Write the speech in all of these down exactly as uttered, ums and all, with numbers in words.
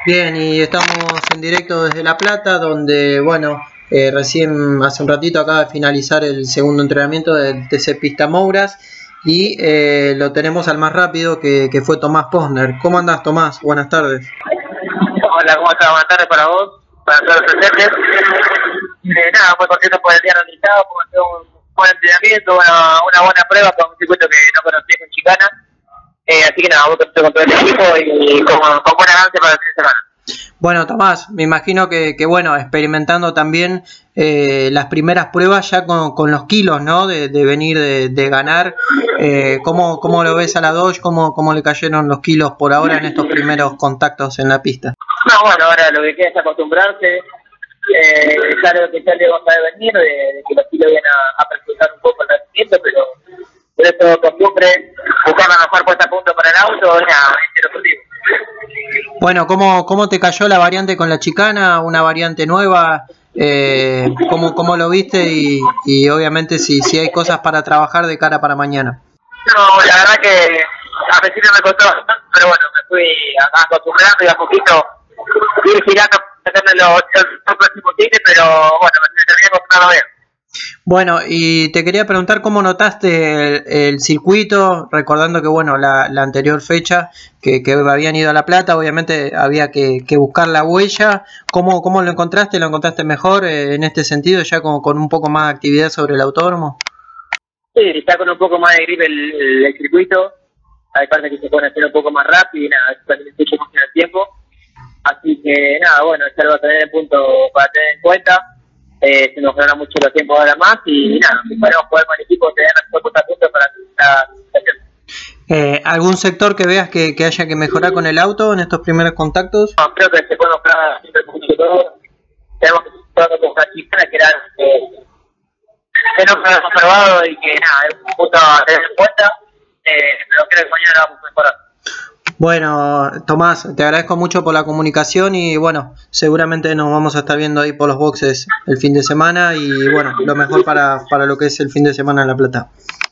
Bien, y estamos en directo desde La Plata, donde, bueno, eh, recién hace un ratito acaba de finalizar el segundo entrenamiento del T C Pista Mouras y eh, lo tenemos al más rápido que, que fue Tomás Posner. ¿Cómo andás, Tomás? Buenas tardes. Hola, ¿cómo estás? Buenas tardes para vos, para todos los presentes. Eh, nada, muy contento por el día realizado, por hacer un buen entrenamiento, una, una buena prueba con un circuito que no conocía con Chicana. Eh, así que nada, muy contento con todo el equipo y con, con buena avance para el fin de semana. Bueno, Tomás, me imagino que, que bueno, experimentando también eh, las primeras pruebas ya con, con los kilos, ¿no? De, de venir, de, de ganar. Eh, ¿cómo, ¿Cómo lo ves a la Dodge? ¿Cómo, ¿Cómo le cayeron los kilos por ahora en estos primeros contactos en la pista? No, bueno, ahora lo que queda es acostumbrarse. Eh, claro que ya le vamos a venir, de, de que los kilos vienen a, a perjudicar un poco el rendimiento, pero por eso costumbre, buscar la mejor puesta a punto para el auto, nada, ese es el objetivo. Bueno, ¿cómo, ¿cómo te cayó la variante con la Chicana? ¿Una variante nueva? Eh, ¿cómo, ¿Cómo lo viste? Y, y obviamente si, si hay cosas para trabajar de cara para mañana. No, la verdad que a principio me costó bastante, pero bueno, me fui acostumbrando y a poquito ir girando, hacerme lo más próximo posible, pero bueno, me terminé acostumbrando bien. Bueno, y te quería preguntar cómo notaste el, el circuito, recordando que bueno, la, la anterior fecha que, que habían ido a La Plata, obviamente había que, que buscar la huella. ¿Cómo, ¿Cómo lo encontraste? ¿Lo encontraste mejor eh, en este sentido, ya con, con un poco más de actividad sobre el autódromo? Sí, está con un poco más de grip el, el, el circuito, hay partes que se pueden hacer un poco más rápido y nada, eso también se mucho en el tiempo. Así que nada, bueno, es algo a tener en punto para tener en cuenta. Eh, se nos ganan mucho los tiempos ahora más y nada, esperemos poder con el equipo tener la mejor punta a punto para la situación. Eh, ¿Algún sector que veas que, que haya que mejorar con el auto en estos primeros contactos? No, creo que se puede mejorar siempre mucho todo. Tenemos que estar con la Chicana, que era eh, que no se ha observado y que nada, es un punto a tener en cuenta, eh, pero creo que mañana vamos a mejorar. Bueno, Tomás, te agradezco mucho por la comunicación y bueno, seguramente nos vamos a estar viendo ahí por los boxes el fin de semana y bueno, lo mejor para, para lo que es el fin de semana en La Plata.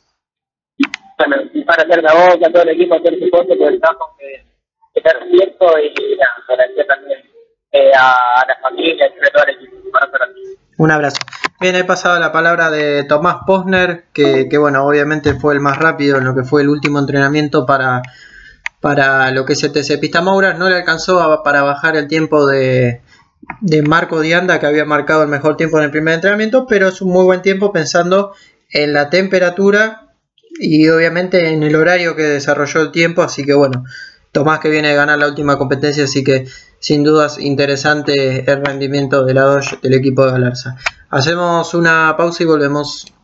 Bueno, y para hacer a vos, a todo el equipo, a todo el equipo por el trabajo que, que está haciendo y nada, agradecer también eh, a, a la familia y a todo el equipo. Un abrazo. Bien, he pasado la palabra de Tomás Posner, que, que bueno, obviamente fue el más rápido en lo que fue el último entrenamiento para... para lo que es el T C Pista Mouras. No le alcanzó a, para bajar el tiempo de, de Marco Dianda, que había marcado el mejor tiempo en el primer entrenamiento, pero es un muy buen tiempo pensando en la temperatura y obviamente en el horario que desarrolló el tiempo, así que bueno, Tomás que viene de ganar la última competencia, así que sin dudas interesante el rendimiento de la Dodge del equipo de Galarza. Hacemos una pausa y volvemos.